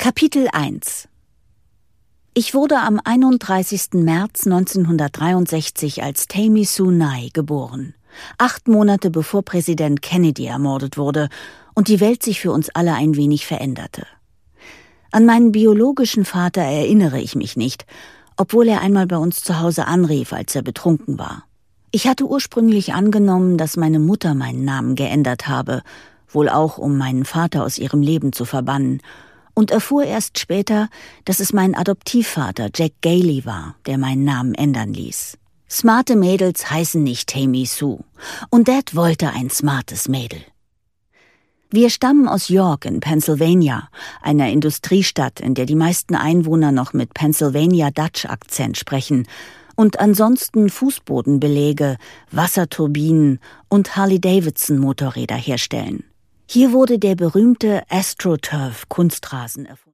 Kapitel 1. Ich wurde am 31. März 1963 als Tammy Sue Nye geboren, 8 Monate bevor Präsident Kennedy ermordet wurde und die Welt sich für uns alle ein wenig veränderte. An meinen biologischen Vater erinnere ich mich nicht, obwohl er einmal bei uns zu Hause anrief, als er betrunken war. Ich hatte ursprünglich angenommen, dass meine Mutter meinen Namen geändert habe, wohl auch, um meinen Vater aus ihrem Leben zu verbannen, und erfuhr erst später, dass es mein Adoptivvater Jack Gailey war, der meinen Namen ändern ließ. Smarte Mädels heißen nicht Tammy Sue, und Dad wollte ein smartes Mädel. Wir stammen aus York in Pennsylvania, einer Industriestadt, in der die meisten Einwohner noch mit Pennsylvania Dutch Akzent sprechen und ansonsten Fußbodenbeläge, Wasserturbinen und Harley-Davidson-Motorräder herstellen. Hier wurde der berühmte AstroTurf Kunstrasen erfunden.